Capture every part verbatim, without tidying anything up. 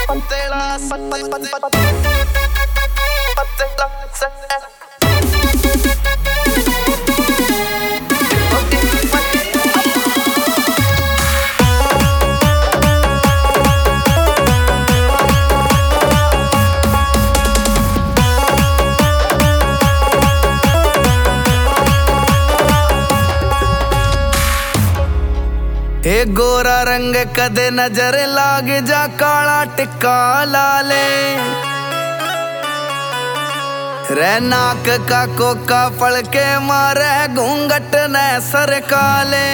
ए गोरा रंग कदे नजर लाग जा काला टिक्का लाले रे नाक का कोका पड़ के मारे घूंघट ने सर काले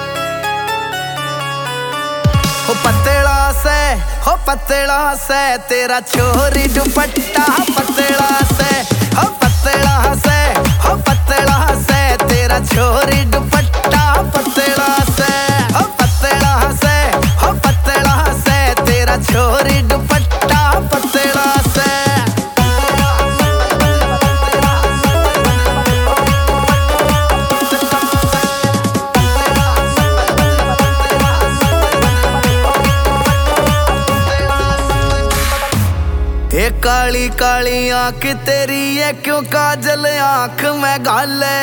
हो पतला से हो पतला से तेरा छोरी दुपट्टा पतला से हो पतला से हो पतला से तेरा छोरी दुपट्टा पतला से हो पतला से हो पतला से तेरा छोरी दुपट्टा पतला से ये काली काली आंख तेरी है क्यों काजल आंख में गाले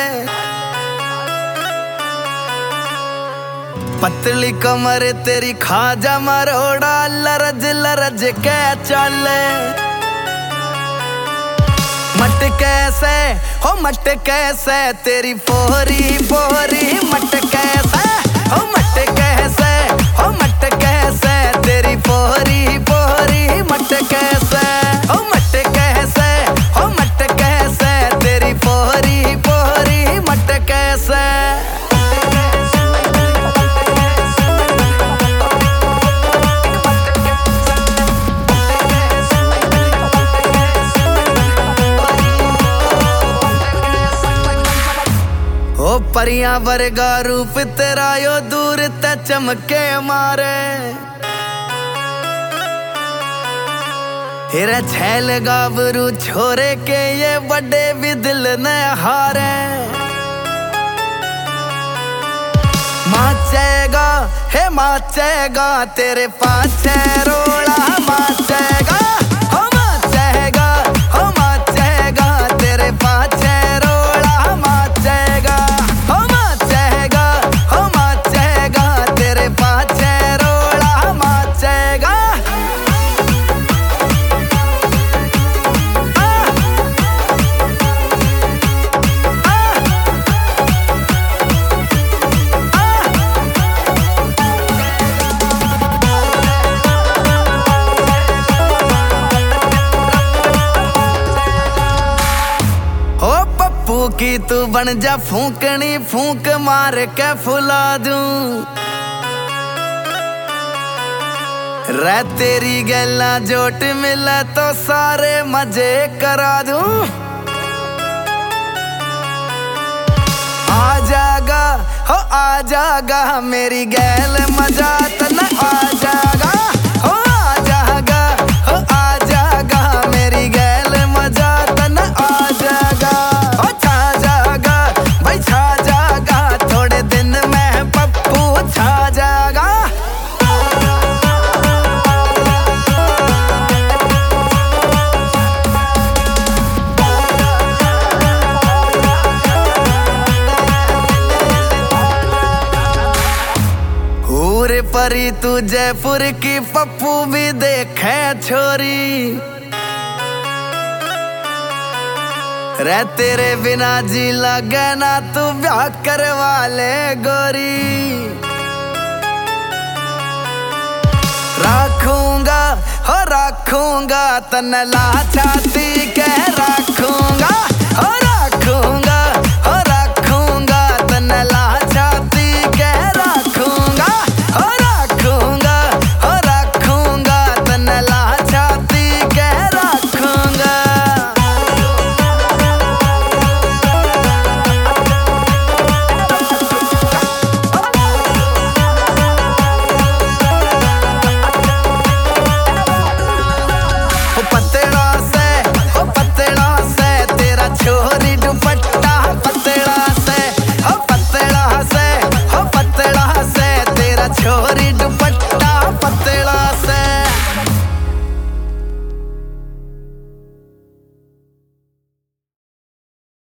पतली कमर तेरी खाजा मरोड़ा लरज लरज के चले मट कैसे हो मट कैसे तेरी पोरी पोरी मट कैसे हो मट कैसे हो मट कैसे तेरी पोरी पोरी मट कैसे हो मट कैसे हो मट कैसे तेरी पोरी पोरी मट कैसे ओ परियां वर्गा रूप तेरा यो दूर ते चमके मारे हिरे छैल गाभरू छोरे के ये बड़े भी दिल ने हारे माचेगा हे माचेगा तेरे पाछे रोड़ा माचेगा हो माचेगा हो माचेगा तेरे पाछे रोड़ा माचेगा हो माचेगा हो माचेगा तेरे पाछे रोड़ा माचेगा की तू बन जा फूकनी फूक मार के फुला दूं रे तेरी गल्ला जोट मिले तो सारे मजे करा दूं आ जागा हो आ जागा मेरी गैल मजा तना आ जागा हो आ जागा हो आ जागा मेरी गैल मजा तना आ जागा छा जागा थोड़े दिन में पप्पू छा जागा हूर परी तू जयपुर की पप्पू भी देखे छोरी रे तेरे बिना जी लगे ना तू ब्याह करवा ले गोरी रखूंगा हो रखूंगा तन ला छाती के रखूंगा हो